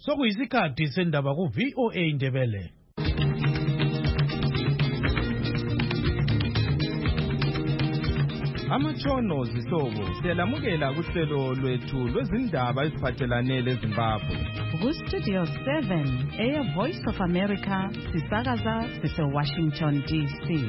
Sokuyisikhathi sendaba ku VOA Indebele. Amatshono zihlobo siyalamukela kuhlelo lwethu lwezindaba eziphathelane leZimbabwe. Ku Studio 7 Air Voice of America sisakaza sise Washington DC.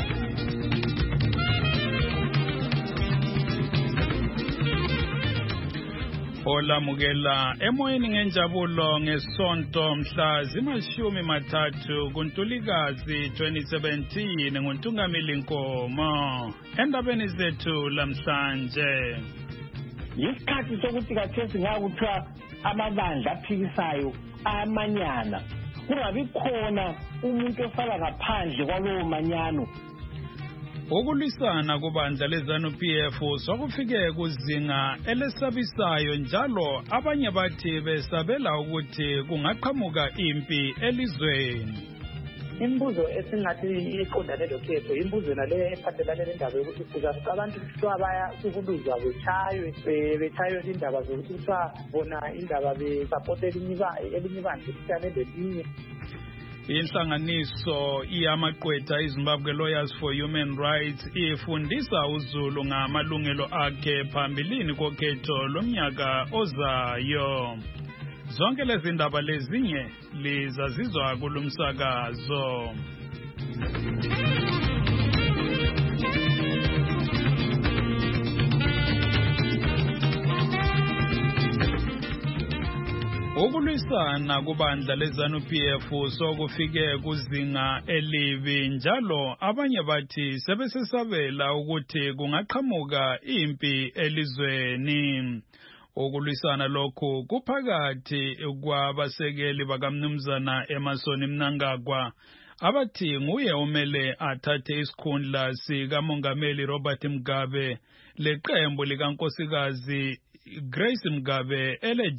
Olamukela emoyeni ngenjabulo ngesonto mhla zima-30 kuNtulikazi 2017 nguNtungamili Nkomo. Endabeni zethu lamhlanje, yisikhathi sokuthi kathesi ngakuthiwa amabandla aphikisayo ayamanyana, kungabi khona umuntu osala ngaphandle kwalowo manyano. ukulwisana kubandla leZANU-PF swakufike kuzinga elesabisayo, njalo abanye bathi besabela ukuthi kungaqhamuka impi elizweni. Imbuzo esingathi iqondane lokhetho imbuzo nale ephathelane nendaba yokuthi kuzafika abantu kuthiwa baya ukuluzwa betshaywe indaba zokuthi kuthiwa bona indaba besapote elinye ibandla elifana lelinye. Inhlanganiso iyamaqwetha iZimbabwe Lawyers for Human Rights ifundisa uZulu ngamalungelo akhe phambilini kokhetho lomnyaka ozayo. Zonke lezi ndaba lezinye lizazizwa kulumsakazo. Ukulwisana kubandla leZANU-PF sokufike kuzinga elibi, njalo abanye bathi sebesesabela ukuthi kungaqhamuka impi elizweni. Ukulwisana lokhu kuphakathi kwabasekeli bakaMnumzana Emmerson Mnangagwa abathi nguye umele athathe isikhundla sikaMongameli Robert Mugabe leqembu likaNkosikazi Grace Mugabe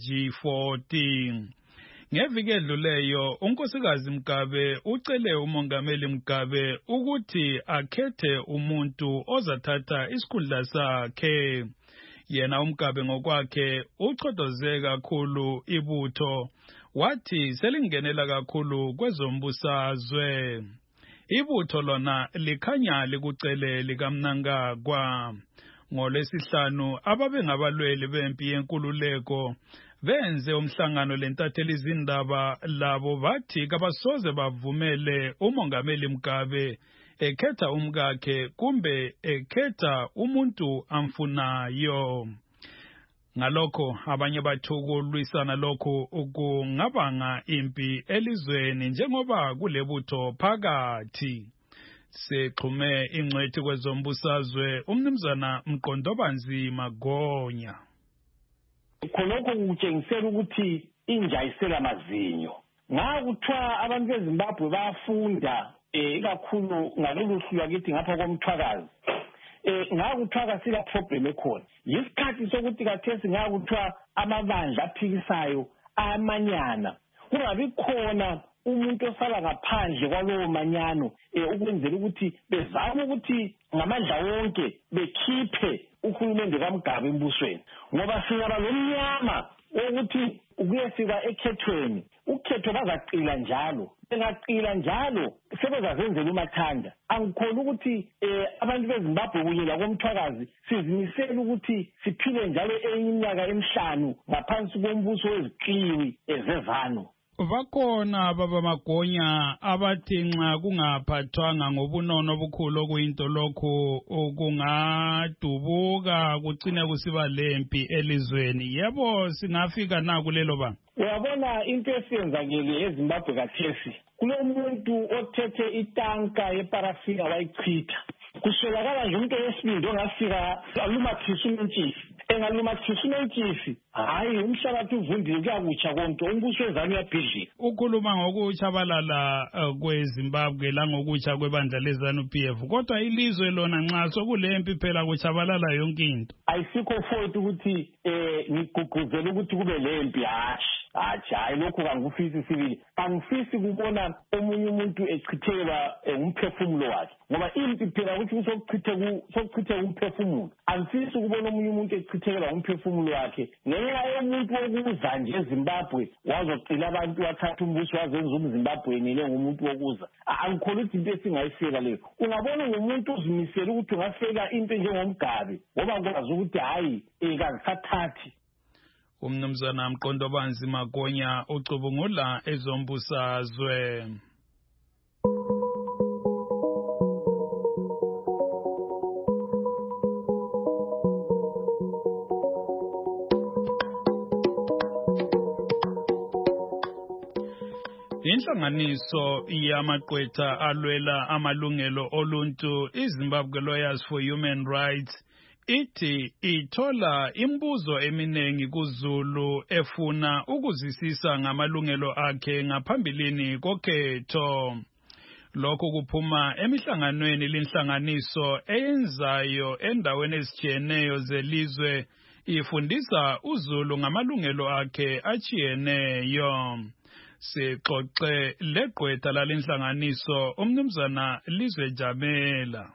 LG40. Ngeviki edluleyo uNkosikazi Mugabe ucele uMongameli Mugabe ukuthi akhethe umuntu ozathatha isikhundla sakhe. Yena uMugabe ngokwakhe uchodoze kakhulu ibutho, wathi selingenela kakhulu kwezombusazwe. Ibutho lona likhanya likucele likaMnangagwa. NgoLwesihlanu ababengabalweli bempi yenkululeko benze umhlangano lentatheli izindaba labo bathi kabasoze bavumele uMongameli Mugabe ekhetha umkakhe kumbe ekhetha umuntu amfunayo. Ngalokho abanye bathukulwisana lokhu kungabanga impi elizweni njengoba kulebutho phakathi. Sexhume ingcwethi kwezombusazwe uMnumzana Mqondobanzima Gonya. Khonokho kutshengisela ukuthi inja isela mazinyo. Ngakuthiwa abantu beZimbabwe bayafunda ikakhulu ngalolu hlu lwakithi ngapha komthwakazi. Ngakuthiwa kasila problem ekhona. Yisikhathi sokuthi kathesi ngakuthiwa amabandla aphikisayo ayamanyana, kungabi khona umuntu osala ngaphandle kwalowo manyano, ukwenzela ukuthi bezame ukuthi ngamandla wonke bekhiphe uhulumende kaMugabe embusweni, ngoba singaba lomnyama wokuthi kuyefika ekhethweni ukhetho bazaqila njalo. Bengaqila njalo sebezazenzela umathanda. Angikhona ukuthi abantu beZimbabwe kunye lakomthwakazi sizimisela ukuthi siphile njalo enye iminyaka emihlanu ngaphansi kombuso wezikliwi ezeZANU. Bakhona baba Magonya abathi nxa kungaphathwanga ngobunono obukhulu okuyinto lokhu kungadubuka kugcine kusiba lempi elizweni. Yebo, singafika na kulelo banga? Uyabona into esiyenzakele eZimbabwe kathesi, kulomuntu othethe itanka yeparafina wayichitha. Kuswelakala nje umuntu wesibindi ongafika alumathisa umentshisi. Engalumathisa umentshisi, hayi umhlabathi uvundile kuyakutsha konke, umbuso weZANU uyabhidlika. Ukhuluma ngokutshabalala kweZimbabwe langokutsha kwebandla leZANU-PF, kodwa ilizwe lona nxa sokulempi phela kutshabalala yonke into. Ayisikho futhi ukuthi ngigqugquzela ukuthi kube lempi, hashi. hayi lokho kangifisi sibili angifisi kubona omunye umuntu echitheka umphefumulo wakhe ngoba impi phela ukuthi sokuchitheka umphefumulo angifisi ukubona omunye umuntu echithekela umphefumulo wakhe ngenxa yomuntu wokuza nje eZimbabwe wazocila abantu wathatha umbuso wazenza umZimbabweni ngumuntu wokuza angikholwa ukuthi into esingayisela leyo ungabona ngumuntu uzimisela ukuthi ungafeka into njengomgabi ngoba kwazi ukuthi hayi kangisathathi. Umnumzana Mqondobanzi Magonya ucubungula ezombusazwe. Inhlanganiso yamaqwetha alwela amalungelo oluntu iZimbabwe Lawyers for Human Rights ithi ithola imbuzo eminengi kuZulu efuna ukuzisisa ngamalungelo akhe ngaphambilini kokhetho. Lokho kuphuma emihlanganweni lenhlanganiso eyenzayo endaweni ezitshiyeneyo zelizwe ifundisa uZulu ngamalungelo akhe achiyeneyo. Sixoxe leqwetha lalenhlanganiso umnumzana Lizwe Jamela.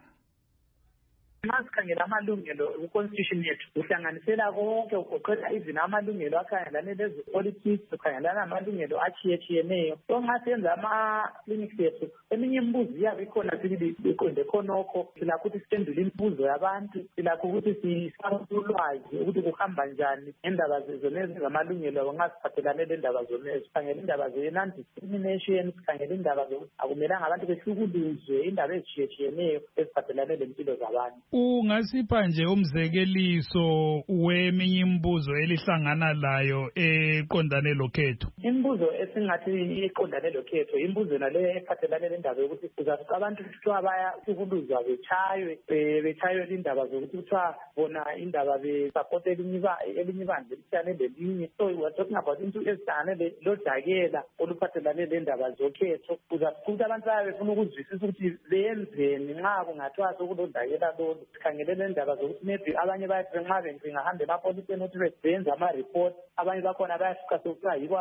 Masikhangela amalungelo ku-constitution yethu uhlanganisela konke ugoqela izina amalungelo akhangelane lezopolitics ukhangelana amalungelo achiyeneyo ongasenza ama-clinics ethu eminye imibuzo iyabe ikhona sibili iqonde khonokho silakho ukuthi siphendule imibuzo yabantu silakho ukuthi sisaphe ulwazi ukuthi kuhamba njani ngendaba zonezi zamalungelo ongasiphathelane lendaba zonezi sikhangela indaba ze-non-discrimination sikhangela indaba zokuthi akumelanga abantu behlukuluzwe indaba ezichiyeneyo eziphathelane lempilo zabantu. Ungasipha nje umzekeliso weminye imibuzo elihlangana layo eqondane lokhetho. Imibuzo esingathi iqondane lokhetho imbuzo nale ephathelane lendaba yokuthi uzasuka abantu kuthiwa bayahlukuluzwa betshaywe indaba zokuthi kuthiwa bona indaba besapota elinye ibandla elithane lelinye. So we are talking about into ezihlangane lodakela oluphathelane lendaba zokhetho. Uzasuka abantu bayabefuna ukuzwisisa ukuthi benzeni nxa kungathiwa sokulodakela lolu sikhangele lendaba zokuthi maybe abanye bayathi nxa bengahambe emapoliseni ukuthi benze ama-report abanye bakhona bayasuka sokuthiwa yibo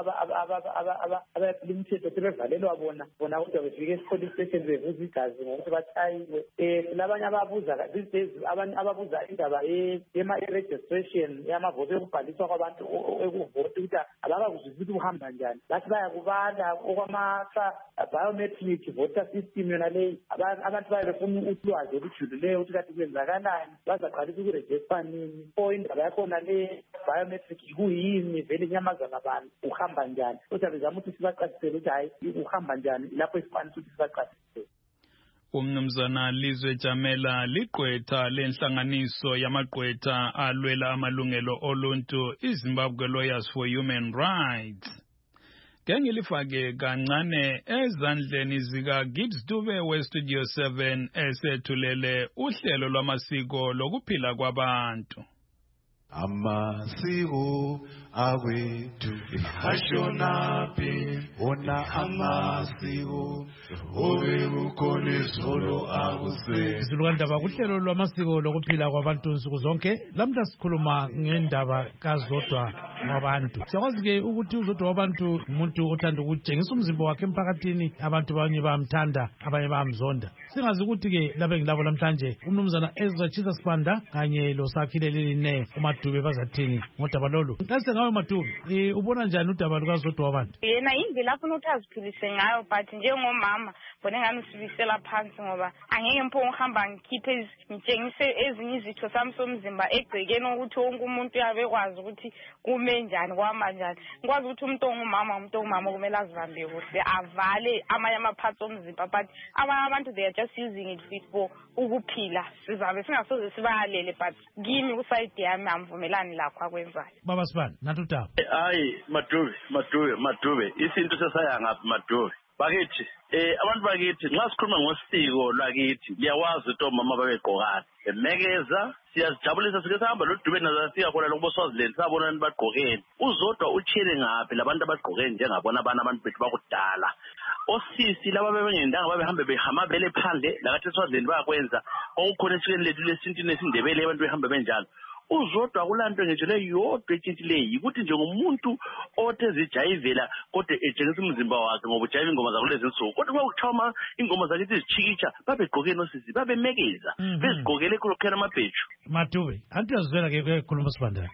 abayaphula imithetho sebevalelwa bona kodwa befike esi-police station bevuza igazi ngokuthi batshayiwe. Silabanye ababuza these days abanye ababuza indaba yema-registration yamavoti ekubhaliswa kwabantu ekuvoti ukuthi abakakuzwisisi ukuthi kuhamba njani bathi bayakubala okwama-biometric voter system yona leyi abantu baye befuna ulwazi olujulileyo ukuthi kathi kwenzakalani bazaqalisa ukurejista nini indaba yakhona le biometric kuyini vele inyamazana abantu uhamba njani kodwa bezama ukuthi sibaqasisele ukuthi hayi uhamba njani lapho esifanele ukuthi sibaqasisele. Umnumzana Lizwe Jamela liqwetha lenhlanganiso yamaqwetha alwela amalungelo oluntu iZimbabwe Lawyers for Human Rights. Ngengilifake kancane ezandleni zika Gibbs Dube weStudio 7 esethulele uhlelo lwamasiko lokuphila kwabantu. Amasiko awethu ashonaphi ona amasiko obekhona izolo akuse. Izilukandaba kuhlelo lwamasiko lokuphila kwabantu nsuku zonke lamhla sikhuluma ngendaba kazodwa wabantu. Siyakwazi ke ukuthi uzodwa wabantu umuntu othanda ukutshengisa umzimba wakhe emphakathini abantu abanye bayamthanda abanye bayamzonda. Singazi ukuthi ke labe ngilabo namhlanje umnumzana Ezra Chisa Sibanda kanye loSakhile Liline uMadube bazathini ngodaba lolu. Ngase ngawe Madube ubona njani udaba lukazodwa wabantu? Yena indlela afuna ukuthi aziphilise ngayo but njengomama bona ngani sibisela phansi ngoba angeke mpho ngihamba ngikhiphe ngitshengise ezinye izitho sami somzimba egcekeni ukuthi wonke umuntu uyabekwazi ukuthi kume njani kwama njani. Ngikwazi ukuthi umuntu ongumama kumele azibambe kuhle avale amanye ama-parts omzimba but abanye abantu they are just using it for ukuphila. Sizabe singasoze sibalele but kimi kusayidi yami amvumelani lakho akwenzayo. Baba Sibanda nathi udaba. Hayi Madube isinto sesaya ngaphi Madube bakithi abantu bakithi nxa sikhuluma ngosiko lwakithi liyawazi ukuthi omama babegqokana emekeza siyazijabulisa sike sahamba loDube nazafika khona lokubo Swaziland sabona bagqokene uzodwa utshele ngaphi labantu abagqokene njengabona abantu bethu bakudala osisi laba bebengendanga babehambe behamabele phandle lakathi Swaziland bayakwenza okukhona esikweni lethu lesintu nesindebele abantu behambe benjalo uzodwa kulanto ngisho leyodwa etshithileyo ukuthi njengomuntu othezijayivela kodwa etshengisa umzimba wakhe ngoba ujayiva ingoma zakulezi insuku kodwa uma kuthoma ingoma zakithi izijikitsha babegqoke nosisi babemekeza bezigqokele khona amabheju. Madube anti uyazwela ke ukukhuluma Sibanda.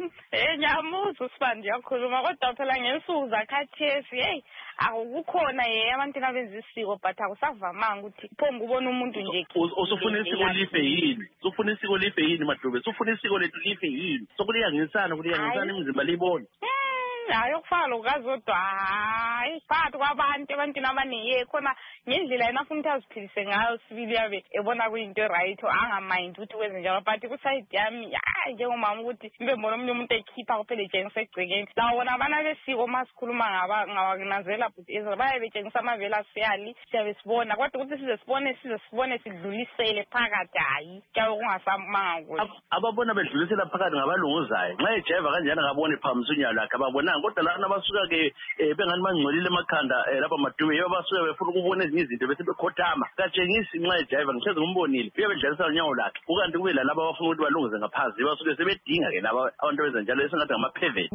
Ngiyamuzwa Sibanda yakhuluma kodwa phela ngensuku zakhathesi akukukhona abantu abenza isiko but akusavamanga ukuthi phonga ubona umuntu nje usufuna isiko life yini usufuna isiko life yini Madube usufuna isiko lethu life yini sokuliyangisana imizimba libone hayi okufana lokazodwa hayi phakathi kwabantu abaningi khona ngendlela yena afuna ukuthi aziphilise ngayo sibili yabe ebona kuyinto right angamind ukuthi kwenze njalo but kuside yami njengomama ukuthi mbe mbona omunye umuntu ekhipha kuphela etshengisa egcekeni lawo wona abana besiko masikhuluma ngawanazela but baye betshengisa amavela asiyali siyabe sibona kodwa ukuthi size sibone sidlulisele phakathi hayi kyawe kungasamanga ukuthi ababona bedlulisela phakathi ngabalunguzayo nxa ejeva kanjani ngabone phambi unyalo lakhe ababona kodwa lana basuka ke bengani bangcolile emakhanda lapha Madube basuka befuna ukubona ezinye izinto bese bekhothama katshengisi nxa ejive ngisheze ngumbonile uyabedlalisa unyawo lakhe ukanti kube lalabo abafuna ukuthi balunguze ngaphansi basuke sebedinga ke laba abantu benza njalo esingathi ngamapheveni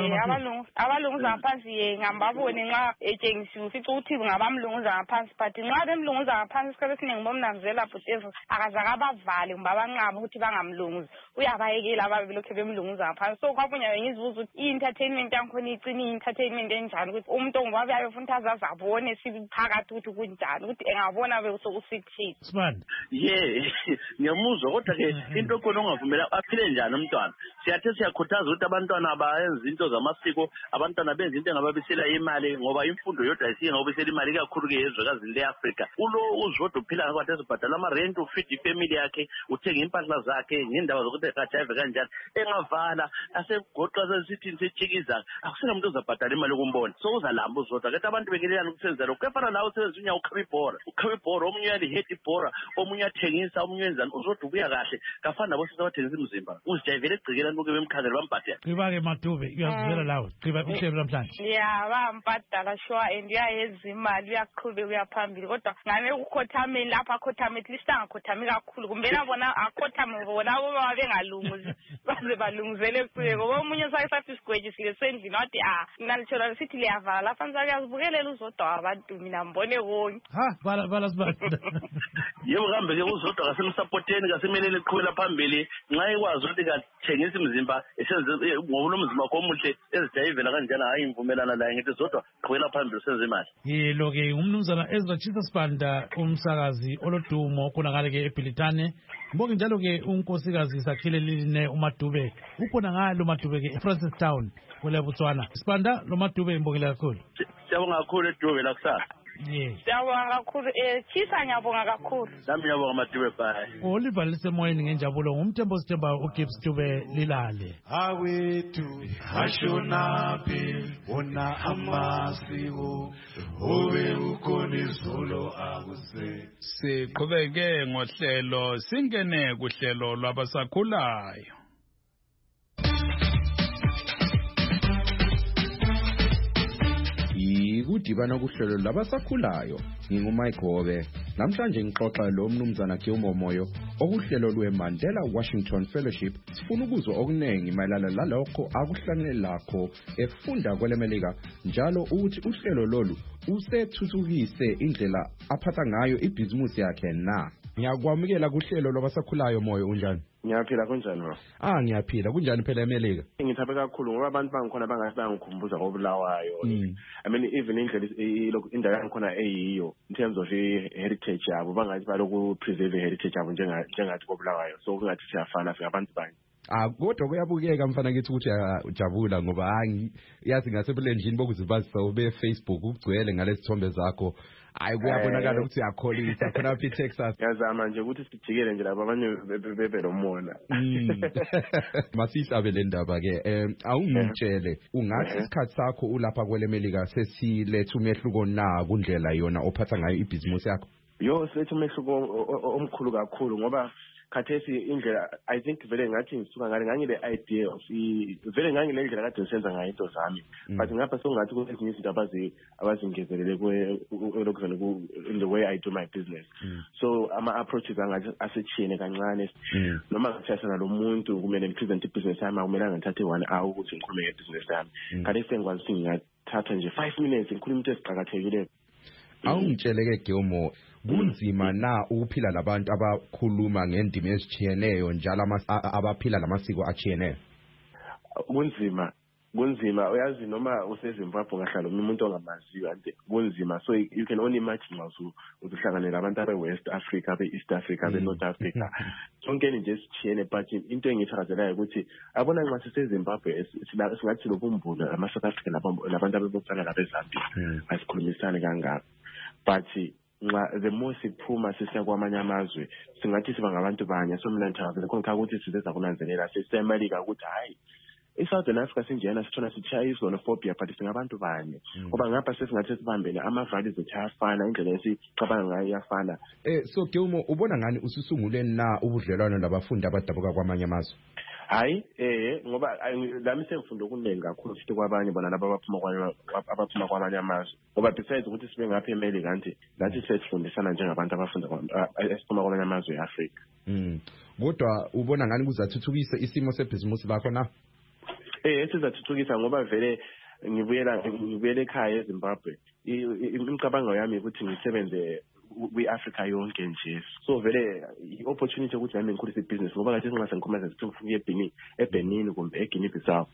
abalunguza ngaphansi ngambabone nxa etshengisiwe ufica ukuthi ngabamlunguza ngaphansi but nxa bemlunguza ngaphansi isikhathi esiningi bomnamzela bhutevu akazake abavale kumbe abanqaba ukuthi bangamlunguzi uyabayekela ababe lokhu bemlunguza ngaphansi so kwabunya ngizibuza ukuthi i-entertainment yakhona icini i-entertainment enjani ukuthi umuntu ongubabe ayefuna ukuthi azazi abone siphakathi ukuthi kunjani ukuthi engabona besokusithini Sibanda ngiyamuzwa kodwa ke into khona ongavumela aphile njani umntwana siyakhuthaza ukuthi abantwana bayenza into zamasiko abantwana benza into engababisela imali ngoba imfundo yodwa isingabisela imali kakhulu ke ezwekazini le-Afrika ulo uzodwa uphila ngakho ezibhadala ama-rent ufeed ifamily yakhe uthenga impahla zakhe ngendaba zokuthi akajayive kanjani engavala asegoqa sesithini setshikiza akusenamuntu ozabhadala imali yokumbona so uzalamba uzodwa kethi abantu bekelelana ukusenza lokhu kuyafana nawe usebenzisa unyawo ukhaba ibhora omunye uyaliheta ibhora omunye athengisa omunye wenzani uzodwa ubuya kahle kafana nabo sisa bathengisa imizimba uzijayivele egcikela nkuke bemkhazela bambhadela qiba-ke Madube uyazivela lawe qiba uhlelo namhlanje bambhadala sure and uyayenza imali uyaqhubeka uyaphambili kodwa ngame ukukhothameni lapha akhothame at least angakhothami kakhulu kumbena bona akhothame bona boba bengalunguzi baze balunguzele kuye ngoba omunye sayisathi isigweji sike sendlini wathi nalitshola sithi liyavala lapha ngizakuyazibukelela uzodwa wabantu mina mbone konke bala Sibanda yebo kambe ke uzodwa kasemsupporteni kasemelele eqhubela phambili nxa ekwazi ukuthi kathengisa imizimba ngoba umzimba wakho omuhle ezijayivela kanjani hayi imvumelana laye ngithi zodwa qhubela phambili usenze imali yilo ke umnumzana Ezra Chisa Sibanda umsakazi olodumo khonakale ke eBhilitane mbonge njalo ke unkosikazi Sakhile Liline uMadube ubona ngalo Madube ke eFrancistown kule Botswana Sibanda lo Madube imbongela kakhulu siyabonga kakhulu eDube la kusasa siyabonga kakhulu Chisa ngiyabonga kakhulu nami ngiyabonga Madube bye Oliver lisemoyeni ngenjabulo ngumthembo sithemba uGibbs Dube lilale awethu ashonaphi wona amasiko obe ukhona izolo akuse siqhubeke ngohlelo singene kuhlelo lwabasakhulayo Kudibana kuhlelo labasakhulayo nginguMayigobe namhlanje ngixoxa lo mnumzana Gilmore Moyo okuhlelo lweMandela Washington Fellowship sifuna ukuzwa okunengi mayelana lalokho akuhlangene lakho efunda kwelemelika njalo ukuthi uhlelo lolu usethuthukise indlela aphatha ngayo ibhizimusi yakhe na Ngiyakwamukela kuhlelo lwabasakhulayo Moyo unjani Ngiyaphila kunjani bro? Ngiyaphila kunjani phela eMelika? Ngithabe kakhulu ngoba abantu bangikhona bangikhumbuza ngobulawayo. I mean even indlela indawo yangikhona eyiyo in terms of heritage yabo bangathi baloku preserve heritage yabo njengathi kobulawayo. So kungathi siyafana singabantu banye. Kodwa kuyabukeka mfana ngithi ukuthi ujabula ngoba yazi ngasebulenjini bokuzibazisa ube Facebook ugcwele ngalesithombe zakho hayi kuyabonakala ukuthi uyakholisa khona phi Texas yazama nje ukuthi sijikele nje lapha abanye bebe lomona masihlabe le ndaba ke awungitshele ungathi isikhathi sakho ulapha kwelemelika sesiletha umehluko na kundlela yona ophatha ngayo ibhizimusi yakho yo sethi umehluko omkhulu kakhulu ngoba khathesi indlela I think vele ngathi ngisuka ngale idea of vele ngangile ndlela kade ngisenza ngayo into zami but ngapha sokungathi kunezinye izinto abazingezelele lokuzana in the way I do my business so ama approaches angathi asechine kancane noma ngithathana lo muntu kumele ngipresent ibusiness yami akumele ngithathe 1 hour ukuthi ngikhulume ngebusiness yami kade sengikwazi ukuthi ngingathatha nje 5 minutes ngikhuluma into esiqhakathekile. Awungitsheleke Gilmore kunzima na ukuphila labantu abakhuluma ngendima ezichiyeneyo njalo abaphila lamasiko achiyeneyo? Kunzima uyazi noma useZimbabwe ngahlala umuntu ongamaziyo ante kunzima so you can only imagine uzohlanganela abantu abe-West Africa abe-East Africa abe-North Africa sonke nje sichiyene but into engithakazelayo ukuthi abona nxa siseZimbabwe singathi lobumbulo ama-South Africa labantu abebofana labeZambia asikhulumisane kangako but the more siphuma sisiya kwamanye amazwe singathi siba ngabantu banye so mina ngithakazela khona ukuthi sizeza kunanzelela sisemelika ukuthi hayi eSouthern Africa sinjena sithona sitshaya izonophobia but singabantu banye ngoba ngapha sesingathi sibambene ama-values ethu ayafana indlela esicabanga ngayo iyafana. So Gilmore ubona ngani ususungule na ubudlelwano labafundi abadabuka kwamanye amazwe? Hayi ngoba lami sengifunda okuningi kakhulu futhi kwabanye bona laba abaphuma kwamanye amazwe ngoba besides ukuthi sibe ngapha eMelika kanti nathi sesifundisana njengabantu abafunda esiphuma kwamanye amazwe eAfrica. Kodwa ubona ngani kuzathuthukisa isimo sebhizimusi lakho na? Sizathuthukisa ngoba vele ngibuyela ekhaya eZimbabwe imicabango yami ukuthi ngisebenze kwi-Africa yonke nje so vele i-opportunity ukuthi nami ngikhulise ibhizinisi ngoba kathi singase ngikhomeza ukuthi ngifike eBenin kumbe eGuinea Bissau.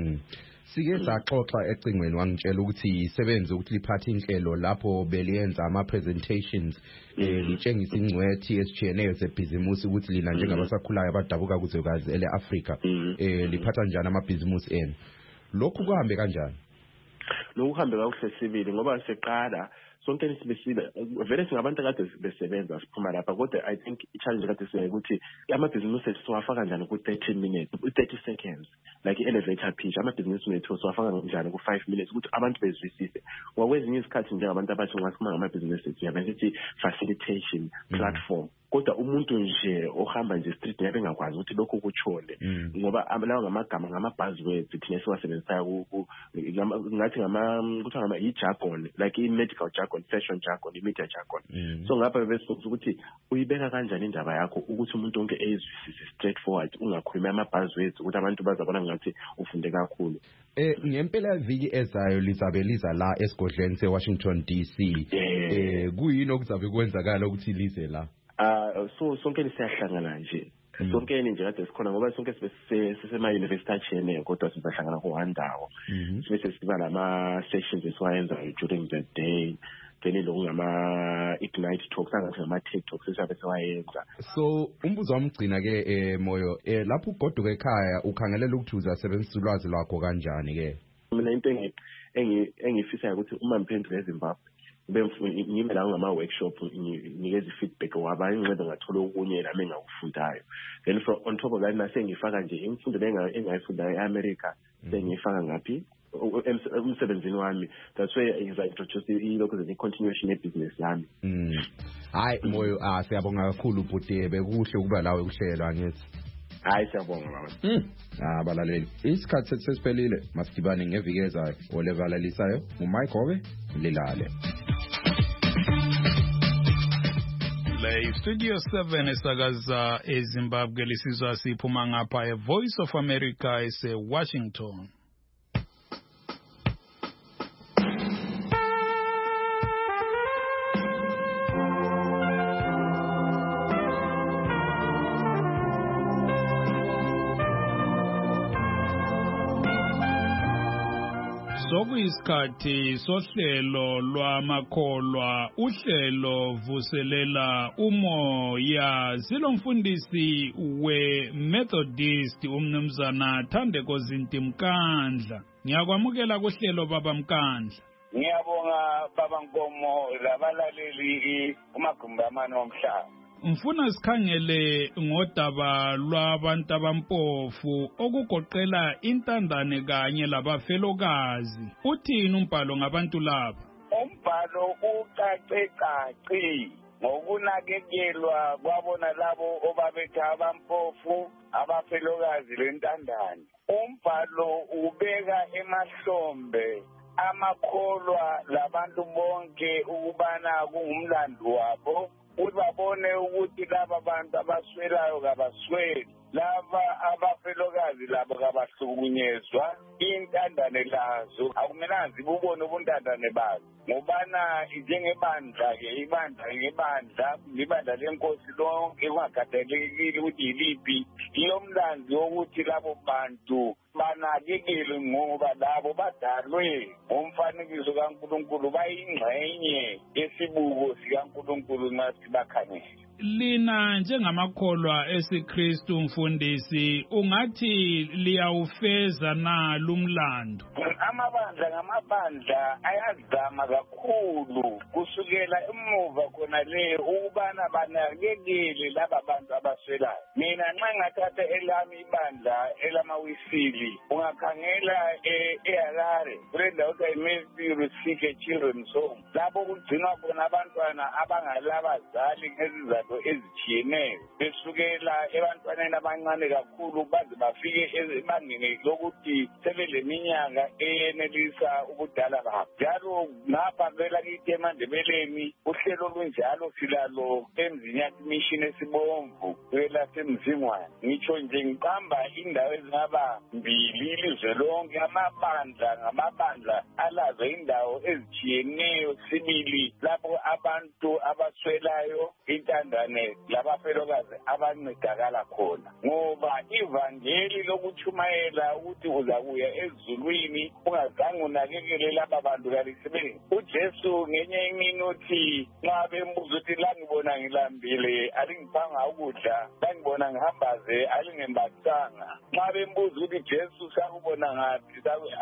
Sike saxoxa ecingweni wangitshela ukuthi isebenze ukuthi liphathe inhlelo lapho beliyenza ama-presentations litshengisa ingcwethi esichiyeneyo zebhizimusi ukuthi lina njengabasakhulayo abadabuka kuzwekazi ele-Afrika liphatha njani amabhizimusi enu. Lokhu kuhambe kanjani? Lokhu kuhambe kakuhle sibili ngoba siqala sonke nisibisile vele singabantu kade besebenza siphuma lapha kodwa I think i-challenge kade siyekuthi amabhizinisi ethu siwafaka kanjani ku-30 minutes ku-30 seconds like i-elevator pitch amabhizinisi ethu siwafaka kanjani ku-5 minutes ukuthi abantu bezwisise ngokwezinye isikhathi njengabantu abathi ungakhuluma ngamabhizinisi ethu yabe sithi facilitation platform kodwa umuntu nje ohamba nje street yabe engakwazi ukuthi lokho kuchole ngoba lawo ngamagama ngama-buzzwords thina siwasebenzisayo ngathi kuthiwa i-jargon like i-medical jargon, fashion jargon, i-media jargon so ngapha besifuza ukuthi uyibeka kanjani indaba yakho ukuthi umuntu wonke ezwisise straightforward ungakhulumi ama-buzzwords ukuthi abantu bazabona ngathi ufunde kakhulu. Ngempela viki ezayo lizabe liza la esigodleni se-Washington DC kuyini okuzabe kwenzakala ukuthi lize la? So sonke siyahlangana nje sonke nje kade sikhona ngoba sonke sisema-university achiyeneyo kodwa sizahlangana ku-one ndawo sibe siba nama-sessions esiwayenza during the day then lokungama-ignite talks angathi ngama-TED talks esiyabe siwayenza. So umbuzo wamgcina-ke Moyo lapho ugoduka ekhaya ukhangelela ukuthi uzasebenzisa ulwazi lwakho kanjani-ke? Mina into engiyifisayo ukuthi uma ngiphendula eZimbabwe ngibe la ngama-workshop nginikeza i-feedback wabanye ngincede ngathola okunye nami engakufundayo then on top of that nasengifaka nje imfundo engayifundayo e-America sengiyifaka ngaphi umsebenzini wami that's why ngiza-introduce ilokhu i-continuation yebusiness yami. Hayi Moyo siyabonga kakhulu bhuti bekuhle ukuba lawe ukuhlela ngithi. Hayi siyabonga baba. Balaleli isikhathi sesiphelile masidibane ngeviki ezayo olevalalisayo uMike Hobe lilale. Studio 7 esakaza eZimbabwe lisizwa siphuma ngapha eVoice of America ese-Washington. Sokuyisikhathi sohlelo lwamakholwa uhlelo vuselela umoya silomfundisi we-Methodist umnumzana Thandeko Zinti Mkandla. Ngiyakwamukela kuhlelo baba Mkandla. Ngiyabonga baba Nkomo labalaleli kumagumbi amane omhlaba. Mfuna sikhangele ngodaba lwabantu abampofu okugoqela intandane kanye labafelokazi. Uthini umbhalo ngabantu laba? Umbhalo ucace ngokunakekelwa kwabona labo obabetha abampofu abafelokazi lentandane. Umbhalo ubeka emahlombe amakholwa labantu bonke ukubana kungumlando wabo, ubabone ukuthi laba bantu abaswelayo kabasweli, laba abafelokazi labo kabahlukunyezwa. Intandane lazo akumelanga zibubone ubuntandane bazo, ngobana njengebandla-ke ibandla lenkosi lonke kungakhathalekile ukuthi yiliphi iyomlanzi wokuthi labo bantu banakekelwe ngoba labo badalwe ngomfanekiso kaNkulunkulu, bayingxenye yesibuko sikaNkulunkulu nxa sibakhangele. Lina njengamakholwa esiKristu mfundisi, ungathi liyawufeza na lumlando? Amabandla ngamabandla ayazama kakhulu kusukela emuva khona le ukubana banakekele laba bantu abaswelayo. Mina nxa ngathatha elami ibandla elamawisili, ungakhangela eHarare kule ndawo kuthiwa yiMercy Rusike Children's Home, lapho kugcinwa khona abantwana abangalabazali ngezizathu ezitshiyeneyo, besukela ebantwaneni abancane kakhulu baze bafike ebangeni lokuthi sebeleminyaka eyenelisa ubudala babo. Njalo ngapha kwelakithi eMandebeleni uhlelo olunjalo silalo eMzinyathi Mission esibomvu kwelasemzingwane. Ngitsho nje ngiqamba indawo ezingaba 2 ilizwe lonke, ngamabandla alazo indawo ezitshiyeneyo sibili lapho abantu abaswelayo intandane labafelokazi abancedakala khona. Ngoba ivangeli lokuchumayela ukuthi uzakuya ezulwini ungazange unakekele laba bantu kalisebenzi. uJesu ngenye imini uthi nxa bembuza ukuthi la ngibona ngilambile alingipanga ukudla, la ngibona ngihambaze alingembathanga, nxa bembuza ukuthi Jesu sakubona ngaphi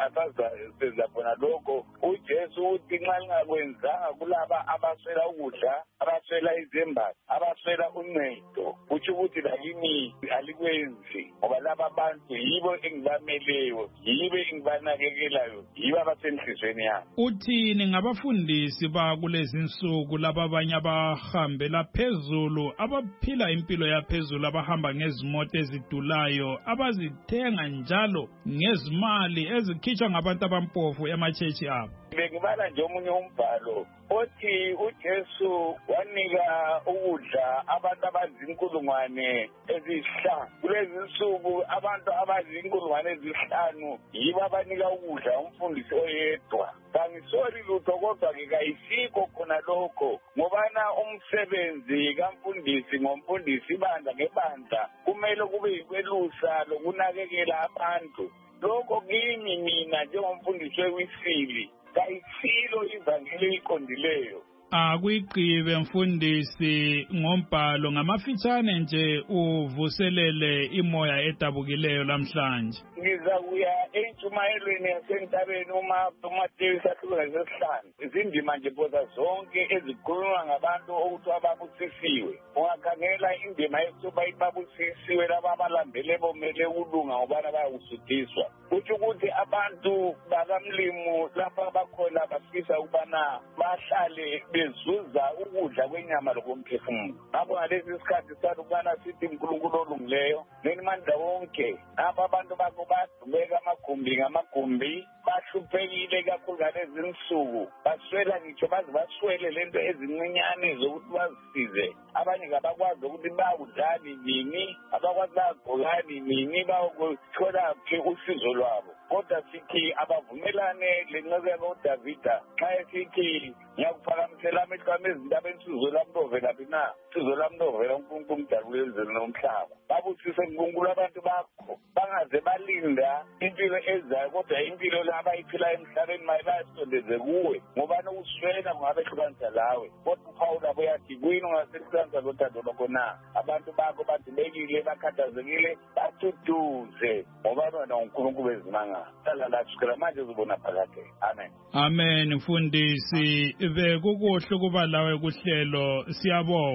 asazenza khona lokho, uJesu uthi nxa lingakwenzanga kulaba abaswela ukudla, abaswela izembatho, abaswela uncedo, utsho ukuthi lakini alikwenzi, ngoba laba bantu yibo engibameleyo, yibo engibanakekelayo, yibo abasenhlizweni yami. Uthini ngabafundisi bakulezi insuku laba abanye abahambela phezulu, abaphila impilo yaphezulu, abahamba ngezimoto ezidulayo, abazithenga njalo ngezimali ezikhitshwa ngabantu abampofu emachechi abo? Bengibala nje omunye umbhalo othi uJesu wanika ukudla abantu abazinkulungwane eziyisihlanu. Kulezi insuku abantu abazinkulungwane eziyisihlanu yibo abanika ukudla umfundisi oyedwa. Kangisoli lutho kodwa-ke kayisikho khona lokho, ngobana umsebenzi kamfundisi ngomfundisi, ibandla ngebandla kumele kube yikwelusa lokunakekela abantu. Lokho kimi mina njengomfundisi wewisili kayisilo ivangeli eliqondileyo. Akuyiqibe mfundisi ngombhalo ngamafitshane nje uvuselele imoya edabukileyo lamhlanje. Ngizakuya entshumayelweni yasentabeni uMateyu isahluko sesihlanu. Izindima nje bodwa zonke ezikhulunywa ngabantu okuthiwa babusisiwe. Ungakhangela indima yokuba babusisiwe laba abalambele bomele ukulunga ngobana bayawusuthiswa. Kutsho ukuthi abantu bakamlimu lapha bakhona bafisa ukubana bahlale bezuza ukudla kwenyama lokomphefumulo. Ngakho ngalesi sikhathi sathi ukubana sithi uNkulunkulu olungileyo nenimandla wonke, apha abantu bakho badubeka amagumbi, bahluphekile kakhulu ngalezi insuku, baswela ngitsho baze baswele lento ezincinyane zokuthi bazisize. Abanye kabakwazi ukuthi bawudlani nini, abakwazi bagqokani nini, bawukutholaphi usizo lwabo. Kodwa sithi abavumelane lencazelo kaDavida xa esithi ngiyakuphakamisela amehlo ami ezintabeni usizo lami lovelaphi na, usizo lami lovela uNkulunkulu umdali welizwe nomhlaba. Babusise uNkulunkulu abantu bakho, bangaze balinda impilo ezayo, kodwa impilo la abayiphila emhlabeni bayasondeze kuwe, ngobani uswela kungabehlukanisa lawe. Kodwa uPawulu abo yathi kuyini ungasehlukanisa lothando lwakho na? Abantu bakho badubekile, bakhathazekile, bathuduze, ngoba wena uNkulunkulu bezimanga. Hlala la kusukela manje uzobona phakade. Amen. Amen mfundisi, bekukuhle kuba lawe kuhlelo, siyabonga.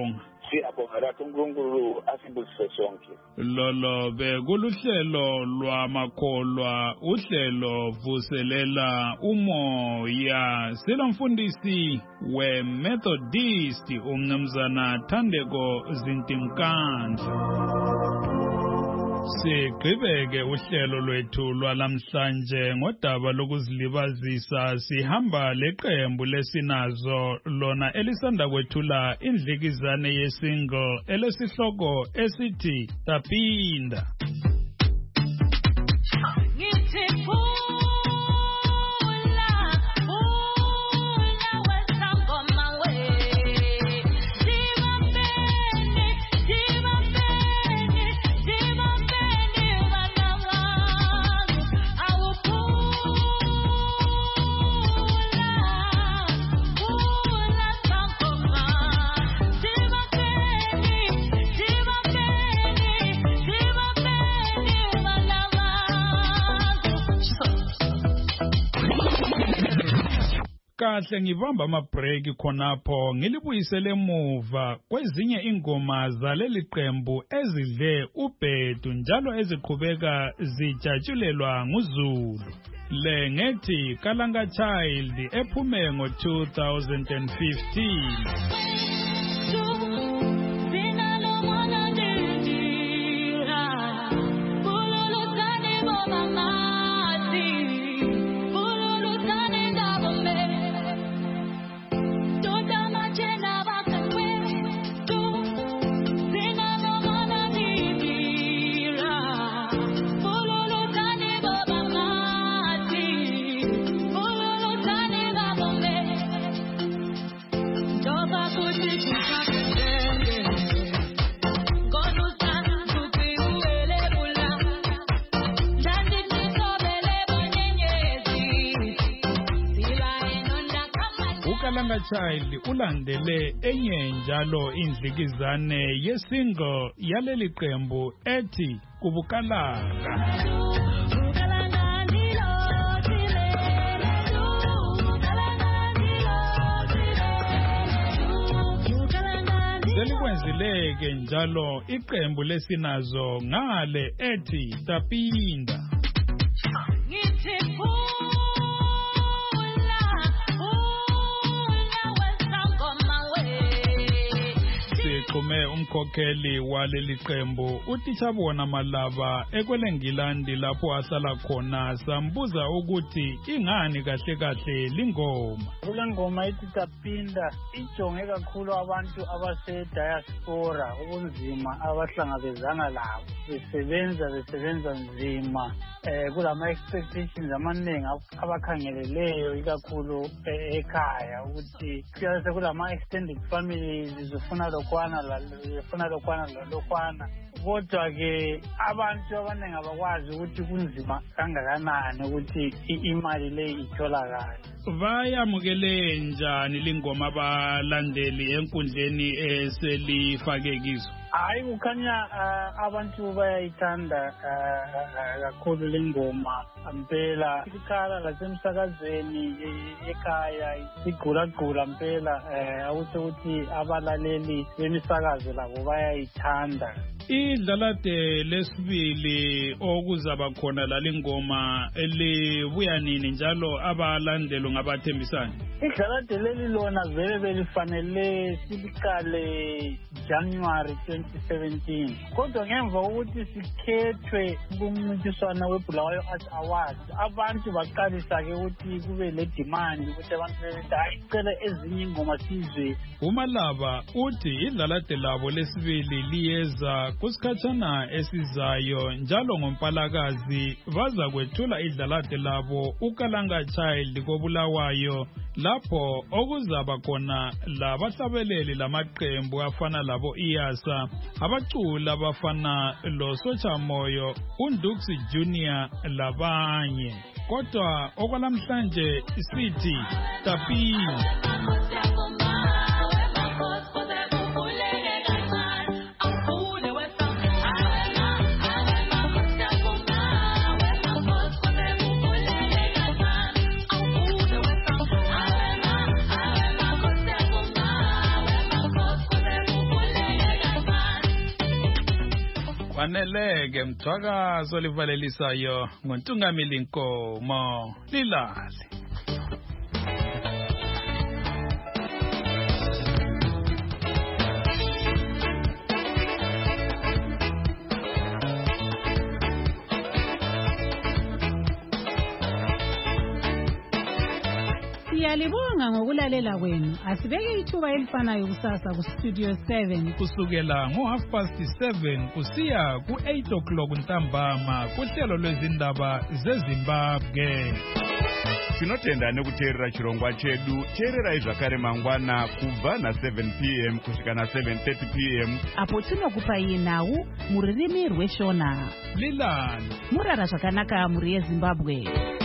siyabonga lapho uNkulunkulu asibusise sonke. Lolo bekuluhlelo lwamakholwa uhlelo vuselela umoya silomfundisi weMethodist umnumzana Thandeko Zintimkandla. Sigqibeke uhlelo lwethu lwalamhlanje ngodaba lokuzilibazisa sihamba leqembu lesinazo lona elisanda kwethula indlikizane yesingle elesihloko esithi Tapinda. Kahle ngibamba amabreak khonapho ngilibuyisele emuva kwezinye ingoma zaleli qembu ezidle ubhedu njalo eziqhubeka zijatshulelwa nguZulu. Le ngethi Kalanga Child ephume ngo-2015. Kalanga Child ulandele enye njalo indlikizane yesingle yaleli qembu ethi Kubukalanga. Selikwenzileke njalo iqembu lesinazo ngale ethi Tapinda. Siqume umkhokheli waleli qembu uTichabona Malaba ekwelengilandi lapho asala khona sambuza ukuthi ingani kahle kahle lingoma. Kule ngoma ithi Tapinda ijonge kakhulu abantu abase diaspora ubunzima abahlangabezana labo besebenza nzima kulama expectations amaningi abakhangeleleyo ikakhulu ekhaya ukuthi kuyase kulama extended families zifuna lokwana kodwa ke abantu abaningi abakwazi ukuthi kunzima kangakanani ukuthi imali le itholakala. Bayamukele njani lingoma abalandeli enkundleni eselifake kizo? Hayi kukhanya abantu bayayithanda kakhulu lengoma mpela ikhala lasemsakazweni ekhaya igqulagqula mpela awuthi ukuthi abalaleli bemisakazo labo bayayithanda. Idlalade lesibili okuzaba khona lalingoma elibuya nini njalo abalandeli ngabathembisana? Idlalade leli lona vele belifanele siliqale January 2017 kodwa ngemva ukuthi sikhethwe kumncintiswano weBulawayo Arts Awards abantu baqalisa ke ukuthi kube le demand ukuthi abantu becela ezinye ingoma sizwe. uMalaba uthi idlalade labo lesibili liyeza kusikhathana esizayo njalo ngoMpalakazi baza kwethula idlalade labo uKalanga Child koBulawayo lapho okuzaba khona labahlabeleli lamaqembu afana labo Iyasa abacula abafana loSotsha Moyo uNduksi Junior labanye kodwa okwalamhlanje sithi Tapinda. Faneleke Mthwakazo livalelisayo ngontungameli Nkomo Lilali. Siyalibonga ngokulalela kwenu. Asibeke ithuba elifanayo kusasa ku Studio 7 kusukela ngo7:30 kusiya ku8 ntambama kuhlelo lwezindaba zeZimbabwe. Tinotenda nekuteerera chirongwa chedu. Teererai zvakare mangwana kubva na7 p.m. kusvika na7:30 p.m. apo tinokupai nhau mururimi rweshona. Lilani Murara zvakanaka muri yeZimbabwe.